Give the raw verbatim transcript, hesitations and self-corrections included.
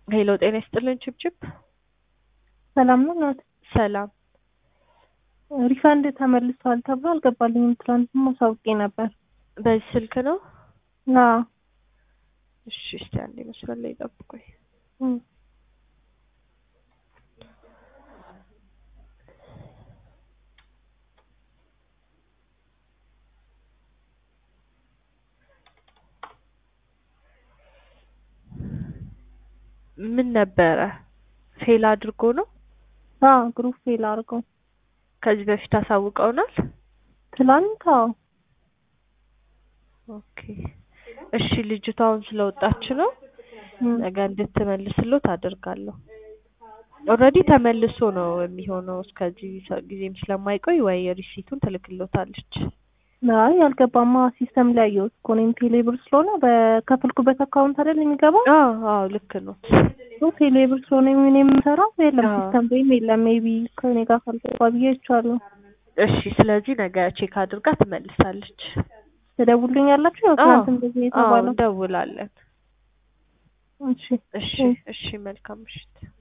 ሄሎ ጤና ይስጥልን ችብችብ ሰላም ነው ናት ሰላም ሪፋንድ ተመልሷል ተብሎ አልገባልኝም ትላንትም ማሳውቄ ነበር በዚህ ስልክ ነው አዎ እሺ እስቲ አንዴ መስመር ላይ ጠብቁኝ ምን ነበር ፌል አድርጎ ነው አዎ ግሩፕ ፌል አድርጎ ከዚህ በፊት አሳውቀውናል ትላንት አዎ ኦኬ እሺ ልጅቷን ስለወጣች ነው ነገ እንድትመልስልዎት አደርጋለሁ ኦሬዲ ተመልሶ ነው የሚሆነው እስከዚህ ጊዜም ስለማይቆይ ወይ ሪሲቱን ትልክልዎታለች አይ ያልገባማ ሲስተም ላይ ያየሁት እኮ ነው ቴሌብር ስለሆነ በከፈልኩበት አካውንት አይደል የሚገባው አዎ አዎ ልክ ነው ነው ቴሌብር ስለሆነ ምን የምሰራው የለም ሲስተም ላይ የለም ሜቢ ከኔ ጋር ካልገባ ብዬቻለሁ እሺ ስለዚህ ነገ ቼክ አድርጋ ትመልሳለች ትደውሉልኛላችሁ ያው ትናንት እንደዚህ የተባለው ደውላለን እሺ እሺ እሺ መልካም ምሽት